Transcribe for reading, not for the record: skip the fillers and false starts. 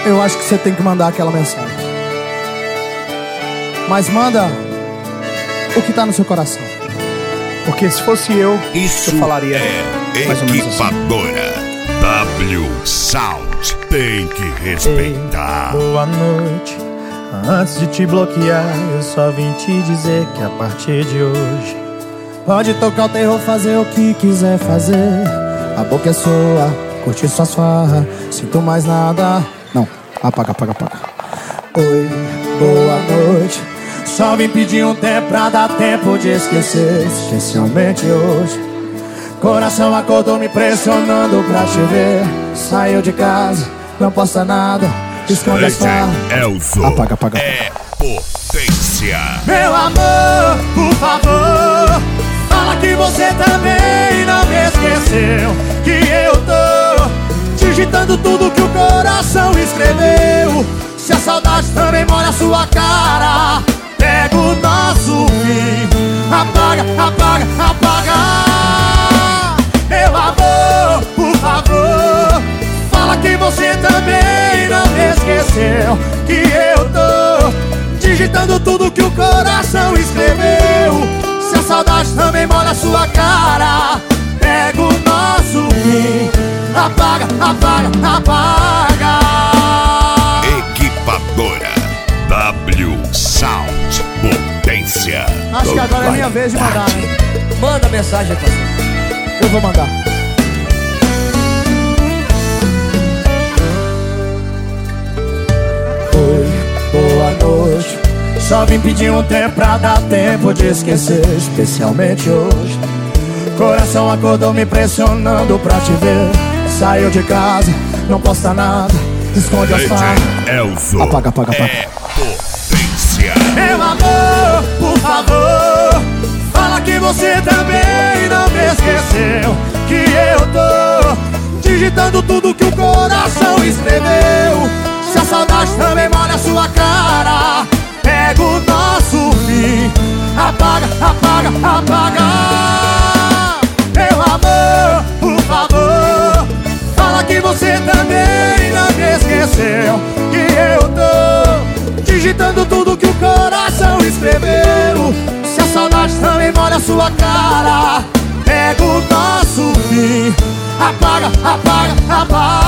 eu acho que você tem que mandar aquela mensagem. Mas manda o que tá no seu coração. Porque se fosse eu falaria mais ou menos assim. Equipadora W Sound, tem que respeitar. Ei, boa noite. Antes de te bloquear, eu só vim te dizer que a partir de hoje pode tocar o terror, fazer o que quiser fazer. A boca é sua, curtir suas farras. Sinto mais nada. Não, apaga. Oi, boa noite. Só vim pedir um tempo pra dar tempo de esquecer. Especialmente hoje. Coração acordou me pressionando pra te ver. Saiu de casa, não posta nada. Esconde as farras. Apaga. É potência. Meu amor, por favor, fala que você também não me esqueceu. Que eu tô digitando tudo que o coração escreveu. Se a saudade também molha a sua cara, pega o nosso fim. Apaga. Meu amor, por favor, fala que você também não me esqueceu. Que eu tô digitando tudo que o coração escreveu. Se a saudade também molha a sua cara, pega o nosso fim. Apaga. Equipadora W Sound, potência. Acho que agora é minha vez de mandar, hein? Manda mensagem, parceiro. Eu vou mandar. Oi, boa noite. Só vim pedir um tempo pra dar tempo de esquecer. Especialmente hoje. Coração acordou me pressionando pra te ver. Saiu de casa, não posta nada. Esconde as farras. Apaga. É potência. Meu amor, por favor, fala que você também não me esqueceu. Que eu tô digitando tudo que o coração escreveu. Se a saudade também molha a sua cara, pega o nosso fim. Apaga. Meu amor, por favor, fala que você também não me esqueceu. Que eu tô digitando tudo que o coração escreveu. Se a saudade também molha a sua cara, pega o nosso fim. Apaga.